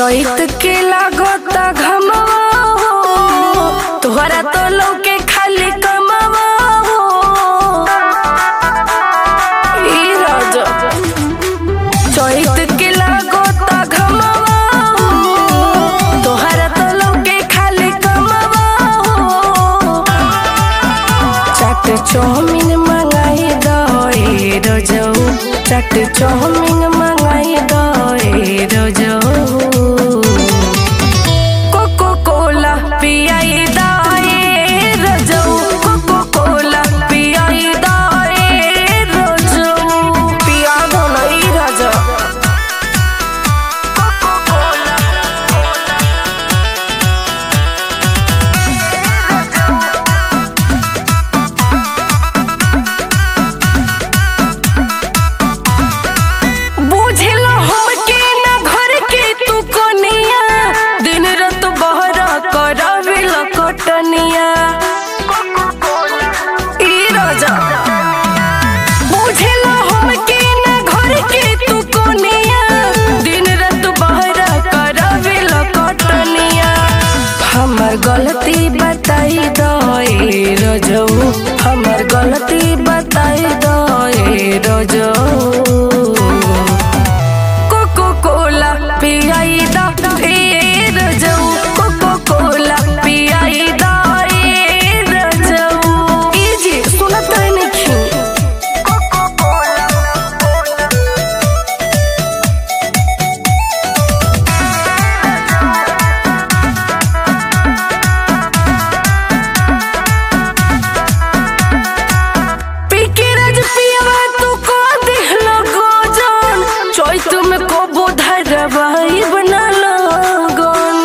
चैत के लागता घमवा हो, तोहरा तो लौके खाली कमवा हो। ई राजा चैत के लागता घमवा हो, तोहरा तो लौके खाली कमवा हो। चाट चाउमीन मंगाई दे रोजौ, चाट चाउमीन मंगाई दे रोजौ। कोको कोला पियाई दे रोजौ, कोको कोला पियाई दे रोजौ। पिया दो नहीं राजा। हमर गलती बताई दे रोजौ, हमर गलती बताई दे रोजौ। कोको कोला पियाई दे रोजौ, कोको कोला पियाई दे रोजौ। ई जी सुनत नहीं। तुम्हें को धरवाई बना लगन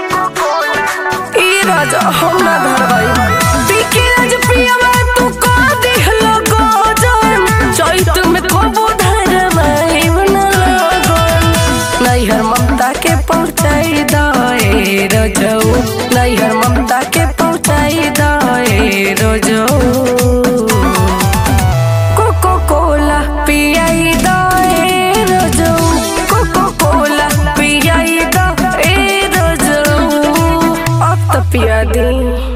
ई राजा हम ना धरवाई पीके राज पियावा तू को देख लगन चैत में को धरवाई बना लगन। नैहर ममता के पहुँचाई दे रोजौ, नैहर ममता के पहुँचाई दे रोजौ। कोको कोला पियाई दे रोजौ, कोको कोला पियाई दे रोजौ। अब तो पिया दी।